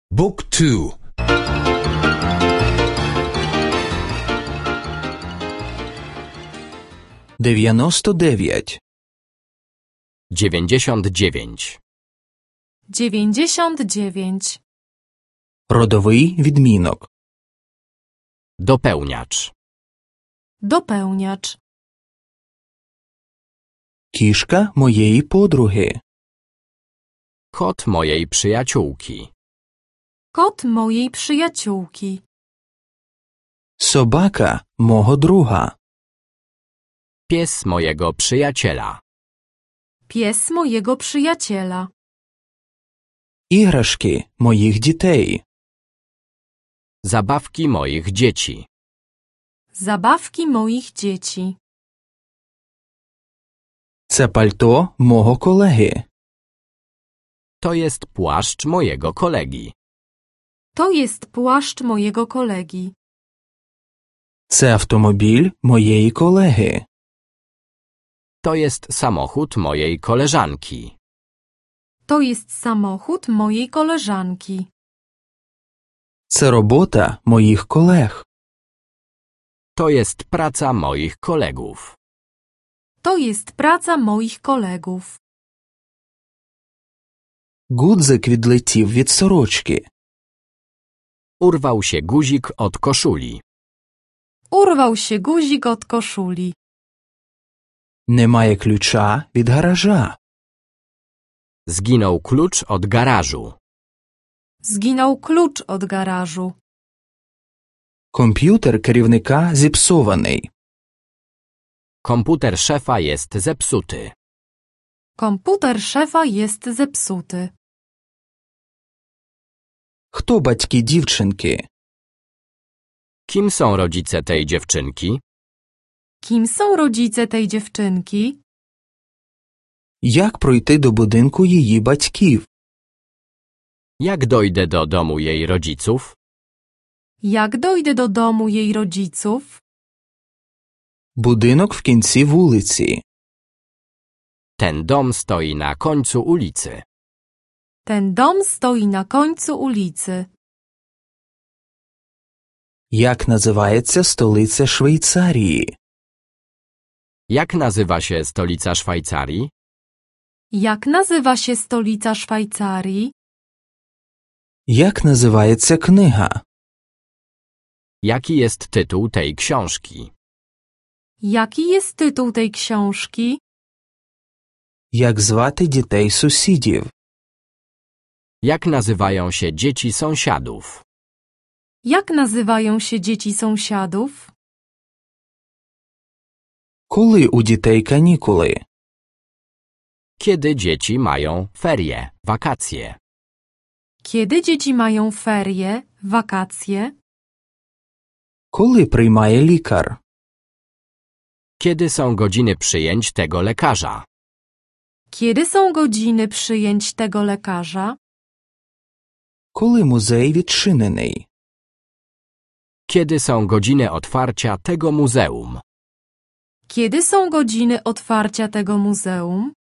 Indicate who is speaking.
Speaker 1: Book 2.
Speaker 2: 99.
Speaker 3: 99.
Speaker 4: 99.
Speaker 2: Родовий відмінок.
Speaker 3: Dopełniacz.
Speaker 4: Dopełniacz.
Speaker 2: Кішка моєї подруги.
Speaker 3: Kot mojej przyjaciółki.
Speaker 4: Kot mojej przyjaciółki.
Speaker 2: Собака мого друга.
Speaker 3: Pies mojego przyjaciela.
Speaker 4: Pies mojego przyjaciela.
Speaker 2: Іграшки моїх дітей.
Speaker 3: Zabawki moich dzieci.
Speaker 4: Zabawki moich dzieci.
Speaker 2: Це пальто мого колеги.
Speaker 3: To jest płaszcz mojego kolegi.
Speaker 4: To jest płaszcz mojego kolegi.
Speaker 2: Це автомобіль моєї колеги.
Speaker 3: To jest samochód mojej koleżanki.
Speaker 4: To jest samochód mojej koleżanki.
Speaker 2: Це робота моїх колег.
Speaker 3: To jest praca moich kolegów.
Speaker 4: To jest praca moich kolegów.
Speaker 2: Гудзик відлетів від сорочки.
Speaker 3: Urwał się guzik od koszuli.
Speaker 4: Urwał się guzik od koszuli.
Speaker 2: Немає ключа від гаража.
Speaker 3: Zginął klucz od garażu.
Speaker 4: Zginął klucz od garażu.
Speaker 2: Комп'ютер керівника зіпсований.
Speaker 3: Komputer szefa jest zepsuty.
Speaker 4: Komputer szefa jest zepsuty.
Speaker 2: Хто батьки дівчинки?
Speaker 3: Kim są rodzice tej dziewczynki?
Speaker 4: Kim są rodzice tej dziewczynki?
Speaker 2: Як пройти до будинку її батьків?
Speaker 3: Jak dojdę do domu jej rodziców?
Speaker 4: Jak dojdę do domu jej rodziców?
Speaker 2: Будинок в кінці вулиці.
Speaker 3: Ten dom stoi na końcu ulicy.
Speaker 4: Ten dom stoi na końcu ulicy.
Speaker 2: Як називається столиця Швейцарії?
Speaker 3: Jak nazywa się stolica Szwajcarii?
Speaker 4: Jak nazywa się stolica Szwajcarii?
Speaker 2: Як називається книга?
Speaker 3: Jaki jest tytuł tej książki?
Speaker 4: Jaki jest tytuł tej książki?
Speaker 2: Як звати дітей сусідів?
Speaker 3: Jak nazywają się dzieci sąsiadów?
Speaker 4: Jak nazywają się dzieci sąsiadów?
Speaker 2: Коли у дітей канікули?
Speaker 3: Kiedy dzieci mają ferie, wakacje?
Speaker 4: Kiedy dzieci mają ferie, wakacje?
Speaker 2: Коли приймає лікар?
Speaker 3: Kiedy są godziny przyjęć tego lekarza?
Speaker 4: Kiedy są godziny przyjęć tego lekarza?
Speaker 2: Коли музей відчинений?
Speaker 3: Kiedy są godziny otwarcia tego muzeum?
Speaker 4: Kiedy są godziny otwarcia tego muzeum?